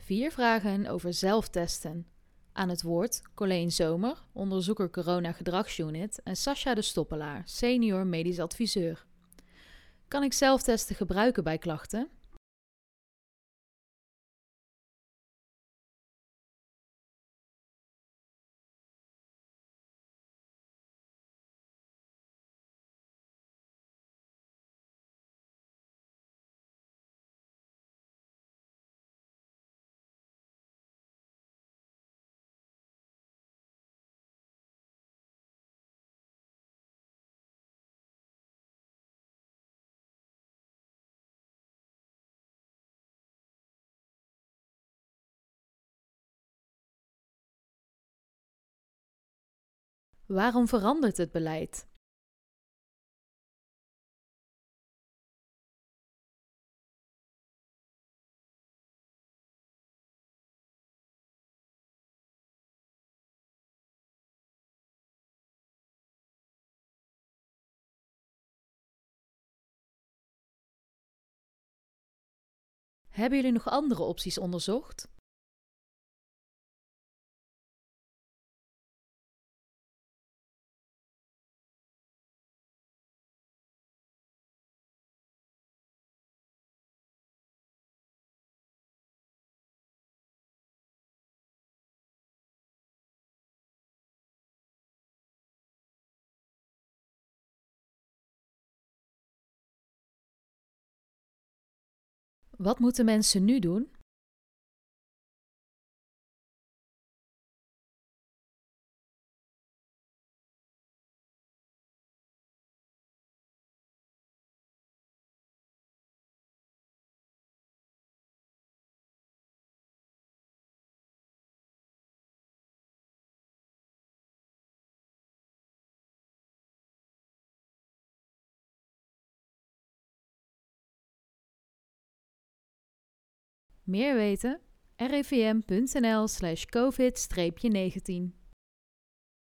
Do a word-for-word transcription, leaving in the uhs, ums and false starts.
Vier vragen over zelftesten. Aan het woord Colleen Zomer, onderzoeker corona-gedragsunit en Sascha de Stoppelaar, senior medisch adviseur. Kan ik zelftesten gebruiken bij klachten? Waarom verandert het beleid? Hebben jullie nog andere opties onderzocht? Wat moeten mensen nu doen? Meer weten? r e v m punt n l slash covid negentien